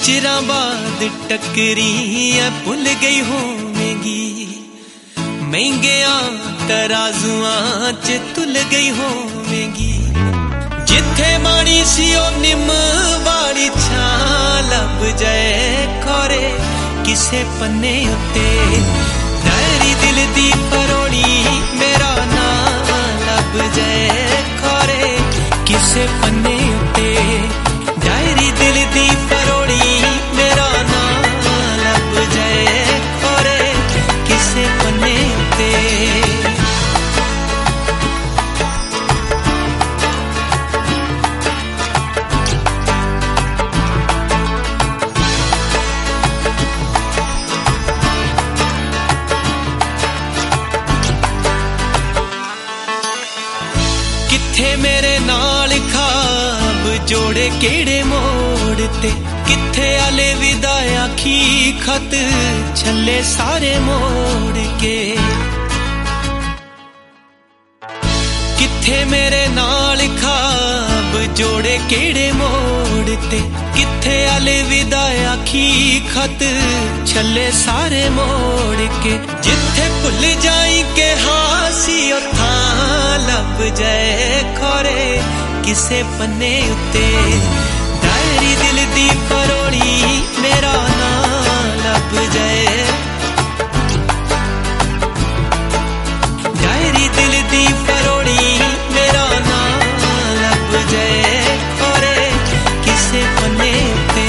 चिरां बाद टकरी ऐ भुल गई होवेंगी, महंगिया तराजुआं च तुल गई होवेंगी। जिथे माड़ी सी ओ निम वाली छां लब जाए खोरे किसे पन्ने उत्ते, डायरी दिल दी परोड़ी मेरा नाम लब जाए खोरे किसे पन्ने उत्ते, डायरी दिल दी परोड़ी मेरा नाम लब जाए खोरे किसे पन्ने उत्ते। किथे मेरे नाल खाब जोड़े केड़े मोड़ ते, किथे आले विदा आखी खत छले सारे मोड़ के। किथे मेरे नाल खाब जोड़े केड़े मोड़ ते, किथे आले विदा आखी खत छले सारे मोड़ के। जिथे भुल जाई के हासी उथा लब जाए खोरे किसे पन्ने उत्ते, डायरी दिल दी परोड़ी मेरा नाम लब जाए, डायरी दिल दी परोड़ी मेरा नाम लब जाए खोरे किसे पन्ने उत्ते।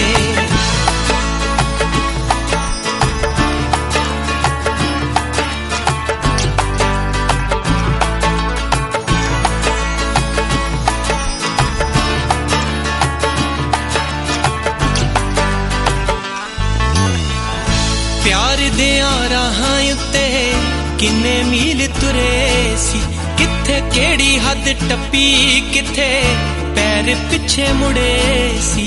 प्यार दिया राहां उत्ते किन्ने मील तुरे सी, किथे केड़ी हद टप्पी किथे पैर पिछे मुड़े सी।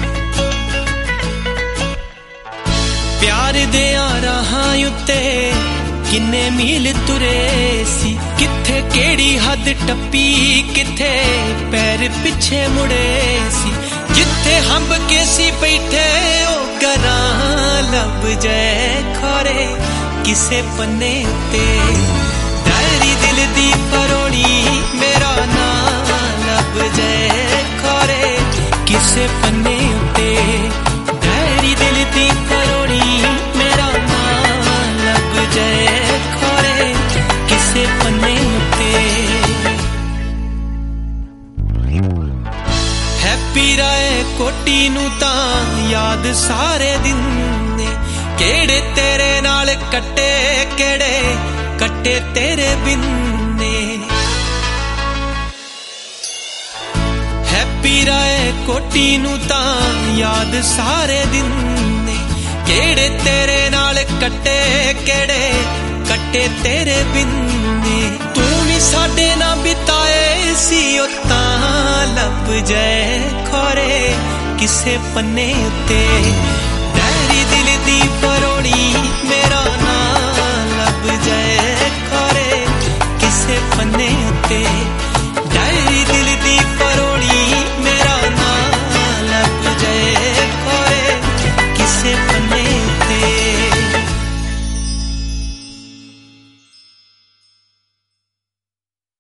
प्यार दिया राहां उत्ते किन्ने मील तुरे सी, किथे केड़ी हद टप्पी किथे पैर पिछे मुड़े सी। जिथे हंब के सी बैठे ओ गरां लब जाए खोरे किसे पन्ने उत्ते, डायरी दिल दी परोड़ी मेरा नाम लब जाए खोरे किसे पन्ने उत्ते, डायरी दिल दी परोड़ी मेरा नाम लब जाए खोरे किसे पन्ने उत्ते। हैप्पी राय कोटी नू तां याद सारे दिन ने, केड़े तेरे नाल कट्टे केड़े कट्टे तेरे बिन ने। हैप्पी राय कोटी नू तां याद सारे दिन ने, केड़े तेरे नाल कट्टे केड़े कट्टे तेरे बिन ने। तू भी साडे ना बिताए सी ओ तां लब जाए खोरे किसे पन्ने उत्ते,